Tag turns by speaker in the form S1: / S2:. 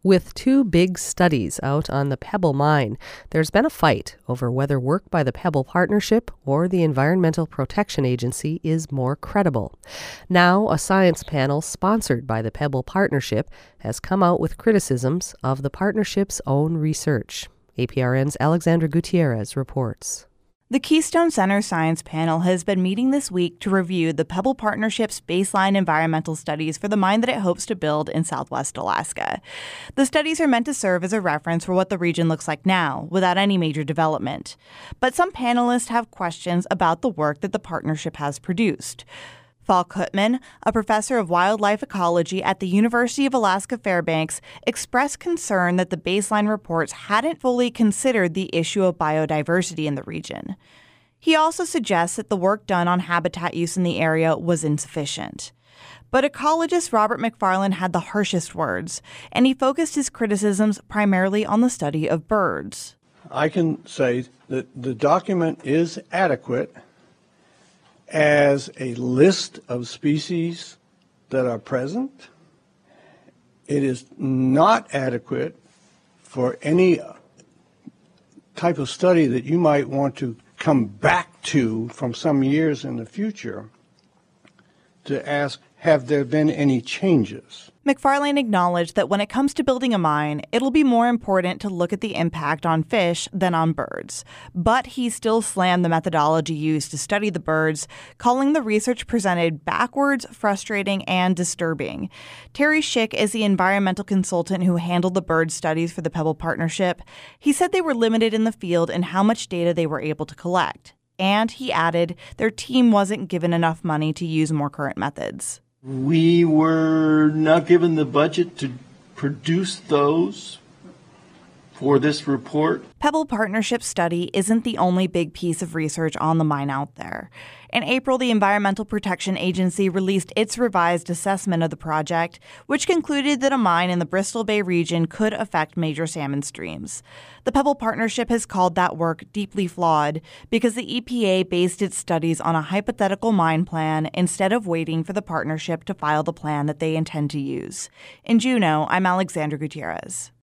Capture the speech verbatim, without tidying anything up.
S1: With two big studies out on the Pebble mine, there's been a fight over whether work by the Pebble Partnership or the Environmental Protection Agency is more credible. Now, a science panel sponsored by the Pebble Partnership has come out with criticisms of the partnership's own research. A P R N's Alexandra Gutierrez reports.
S2: The Keystone Center Science Panel has been meeting this week to review the Pebble Partnership's baseline environmental studies for the mine that it hopes to build in southwest Alaska. The studies are meant to serve as a reference for what the region looks like now, without any major development. But some panelists have questions about the work that the partnership has produced. Falk Huttman, a professor of wildlife ecology at the University of Alaska Fairbanks, expressed concern that the baseline reports hadn't fully considered the issue of biodiversity in the region. He also suggests that the work done on habitat use in the area was insufficient. But ecologist Robert McFarland had the harshest words, and he focused his criticisms primarily on the study of birds.
S3: I can say that the document is adequate as a list of species that are present. It is not adequate for any type of study that you might want to come back to from some years in the future to ask, have there been any changes?
S2: McFarland acknowledged that when it comes to building a mine, it'll be more important to look at the impact on fish than on birds. But he still slammed the methodology used to study the birds, calling the research presented backwards, frustrating, and disturbing. Terry Schick is the environmental consultant who handled the bird studies for the Pebble Partnership. He said they were limited in the field in how much data they were able to collect. And he added their team wasn't given enough money to use more current methods.
S4: We were not given the budget to produce those for this report.
S2: Pebble Partnership study isn't the only big piece of research on the mine out there. In April, the Environmental Protection Agency released its revised assessment of the project, which concluded that a mine in the Bristol Bay region could affect major salmon streams. The Pebble Partnership has called that work deeply flawed because the E P A based its studies on a hypothetical mine plan instead of waiting for the partnership to file the plan that they intend to use. In Juneau, I'm Alexandra Gutierrez.